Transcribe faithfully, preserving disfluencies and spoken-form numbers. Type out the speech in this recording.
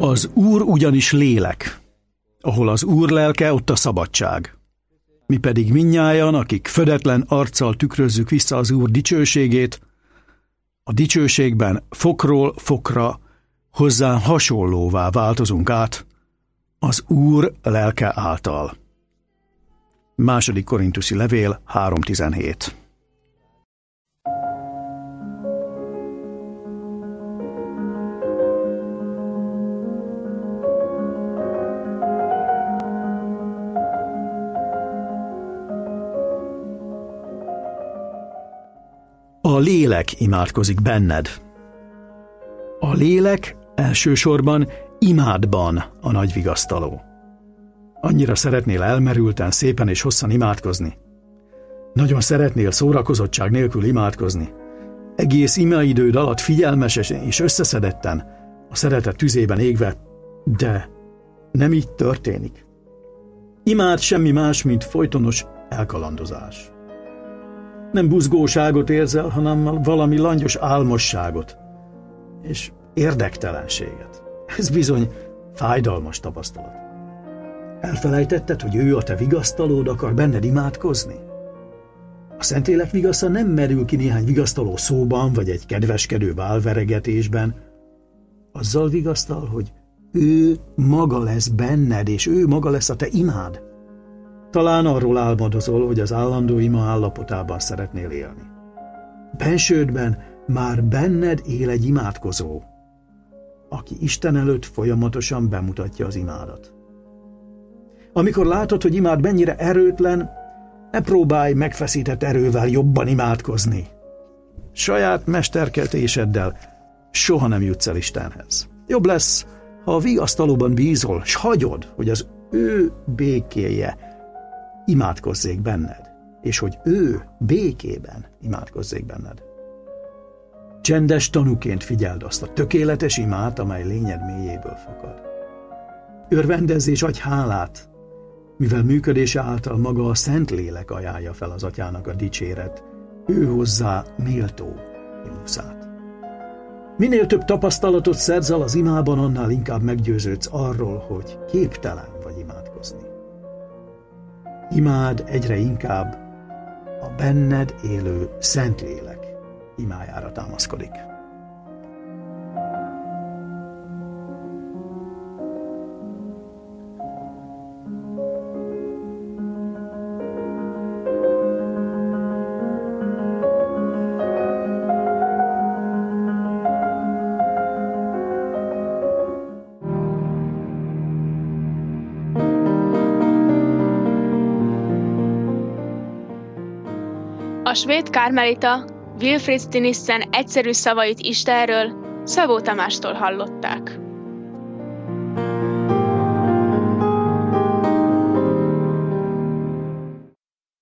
Az Úr ugyanis lélek. Ahol az Úr lelke, ott a szabadság. Mi pedig mindnyájan, akik födetlen arccal tükrözzük vissza az Úr dicsőségét, a dicsőségben fokról fokra hozzá hasonlóvá változunk át az Úr lelke által. Második Korintusi levél három tizenhét. A lélek imádkozik benned. A lélek elsősorban imádban a nagy vigasztaló. Annyira szeretnél elmerülten, szépen és hosszan imádkozni. Nagyon szeretnél szórakozottság nélkül imádkozni. Egész imaidőd alatt figyelmesen és összeszedetten, a szeretet tüzében égve, de nem így történik. Imád semmi más, mint folytonos elkalandozás. Nem buzgóságot érzel, hanem valami langyos álmosságot és érdektelenséget. Ez bizony fájdalmas tapasztalat. Elfelejtetted, hogy ő a te vigasztalód, akar benned imádkozni? A Szentlélek vigasza nem merül ki néhány vigasztaló szóban, vagy egy kedveskedő válveregetésben. Azzal vigasztal, hogy ő maga lesz benned, és ő maga lesz a te imád. Talán arról álmodozol, hogy az állandó ima állapotában szeretnél élni. Bensődben már benned él egy imádkozó, aki Isten előtt folyamatosan bemutatja az imádat. Amikor látod, hogy imád mennyire erőtlen, ne próbálj megfeszített erővel jobban imádkozni. Saját mesterkeltéseddel soha nem jutsz el Istenhez. Jobb lesz, ha a vigasztalóban bízol, s hagyod, hogy az ő békéje imádkozzék benned, és hogy ő békében imádkozzék benned. Csendes tanúként figyeld azt a tökéletes imát, amely lényed mélyéből fakad. Örvendezz és adj hálát, mivel működése által maga a Szentlélek ajánlja fel az Atyának a dicséret, ő hozzá méltó himnuszát. Minél több tapasztalatot szerzel az imában, annál inkább meggyőződsz arról, hogy képtelen vagy imádkozni. Imád egyre inkább a benned élő Szentlélek imájára támaszkodik. A svéd kármelita Wilfrid Stinissen egyszerű szavait Istenről Szabó Tamástól hallották.